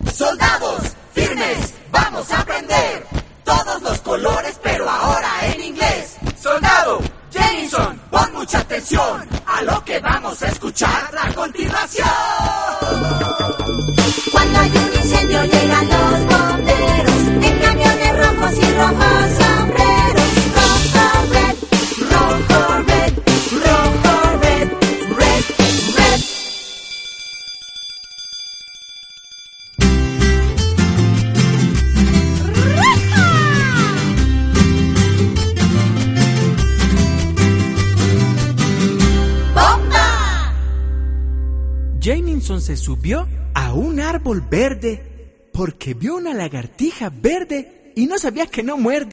Soldados, firmes, vamos a aprender todos los colores, pero ahora en inglés. Soldado, Jenison, pon mucha atención a lo que vamos a escuchar a continuación. Cuando hay un incendio llegan los bomberos en camiones rojos y rojos sombreros. Rojo, red, rojo, red, rojo, red, red, red. ¡Bomba! Jenison se subió a un árbol verde porque vio una lagartija verde y no sabía que no muerde.